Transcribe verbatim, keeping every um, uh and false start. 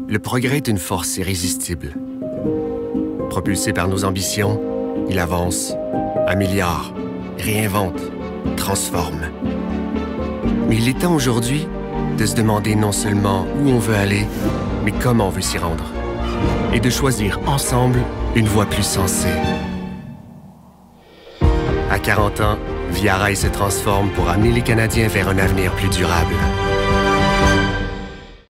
Le progrès est une force irrésistible. Propulsé par nos ambitions, il avance, améliore, réinvente, transforme. Mais il est temps aujourd'hui de se demander non seulement où on veut aller, mais comment on veut s'y rendre. Et de choisir ensemble une voie plus sensée. À quarante ans, Via Rail se transforme pour amener les Canadiens vers un avenir plus durable.